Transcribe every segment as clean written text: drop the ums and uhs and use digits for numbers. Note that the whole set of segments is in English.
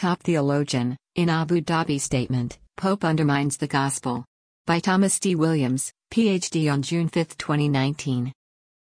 Top theologian, in Abu Dhabi statement, Pope undermines the gospel. By Thomas D. Williams, Ph.D. on June 5, 2019.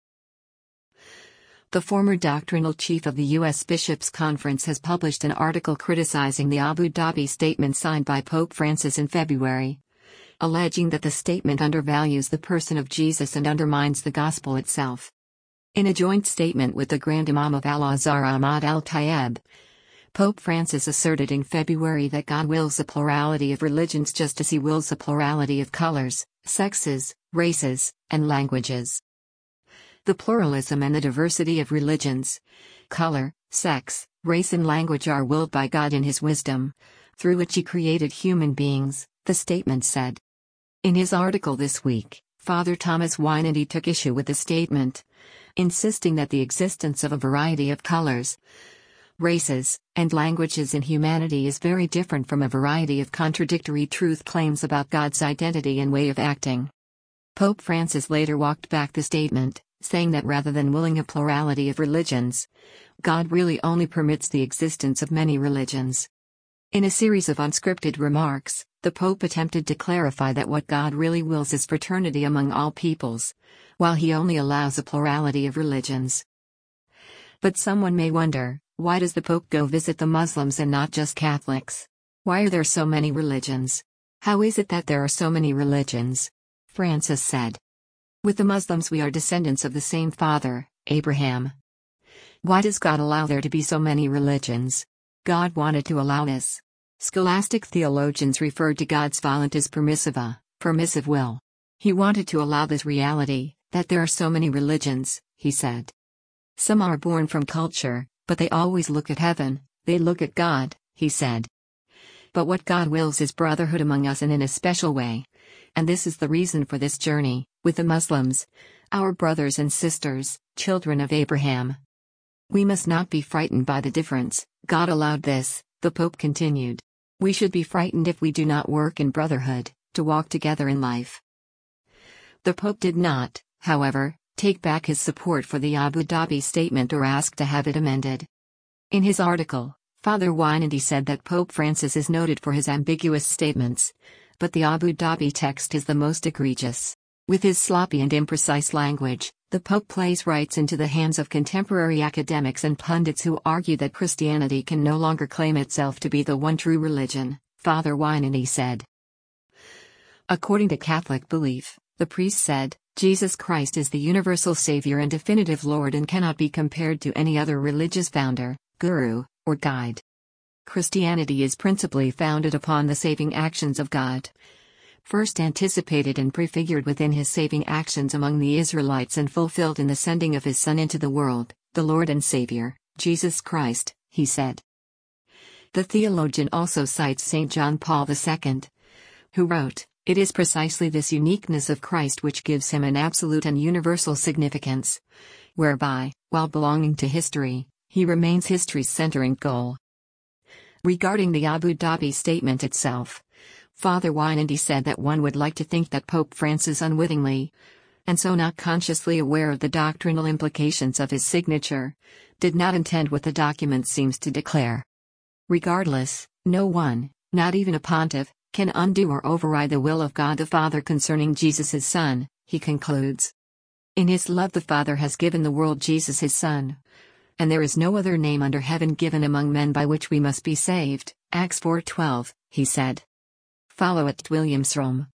The former doctrinal chief of the U.S. Bishops' Conference has published an article criticizing the Abu Dhabi statement signed by Pope Francis in February, alleging that the statement undervalues the person of Jesus and undermines the gospel itself. In a joint statement with the Grand Imam of Al-Azhar Ahmad al-Tayyib, Pope Francis asserted in February that God wills a plurality of religions just as he wills a plurality of colors, sexes, races, and languages. The pluralism and the diversity of religions, color, sex, race and language are willed by God in his wisdom, through which he created human beings, the statement said. In his article this week, Father Thomas Weinandy took issue with the statement, insisting that the existence of a variety of colors, races, and languages in humanity is very different from a variety of contradictory truth claims about God's identity and way of acting. Pope Francis later walked back the statement, saying that rather than willing a plurality of religions, God really only permits the existence of many religions. In a series of unscripted remarks, the Pope attempted to clarify that what God really wills is fraternity among all peoples, while he only allows a plurality of religions. But someone may wonder, why does the Pope go visit the Muslims and not just Catholics? Why are there so many religions? How is it that there are so many religions? Francis said. With the Muslims we are descendants of the same father, Abraham. Why does God allow there to be so many religions? God wanted to allow this. Scholastic theologians referred to God's volent as permissiva, permissive will. He wanted to allow this reality, that there are so many religions, he said. Some are born from culture, but they always look at heaven, they look at God, he said. But what God wills is brotherhood among us and in a special way. And this is the reason for this journey, with the Muslims, our brothers and sisters, children of Abraham. We must not be frightened by the difference. God allowed this, the Pope continued. We should be frightened if we do not work in brotherhood, to walk together in life. The Pope did not, however, take back his support for the Abu Dhabi statement or ask to have it amended. In his article, Father Weinandy said that Pope Francis is noted for his ambiguous statements, but the Abu Dhabi text is the most egregious. With his sloppy and imprecise language, the Pope plays rights into the hands of contemporary academics and pundits who argue that Christianity can no longer claim itself to be the one true religion, Father Weinandy said. According to Catholic belief, the priest said, Jesus Christ is the universal Savior and definitive Lord and cannot be compared to any other religious founder, guru, or guide. Christianity is principally founded upon the saving actions of God, first anticipated and prefigured within his saving actions among the Israelites and fulfilled in the sending of his Son into the world, the Lord and Savior, Jesus Christ, he said. The theologian also cites St. John Paul II, who wrote, "It is precisely this uniqueness of Christ which gives him an absolute and universal significance, whereby, while belonging to history, he remains history's center and goal." Regarding the Abu Dhabi statement itself, Father Weinandy said that one would like to think that Pope Francis unwittingly, and so not consciously aware of the doctrinal implications of his signature, did not intend what the document seems to declare. Regardless, no one, not even a pontiff, can undo or override the will of God the Father concerning Jesus his Son, he concludes. In his love the Father has given the world Jesus his Son. And there is no other name under heaven given among men by which we must be saved, Acts 4:12, he said. Follow at Williams Rome.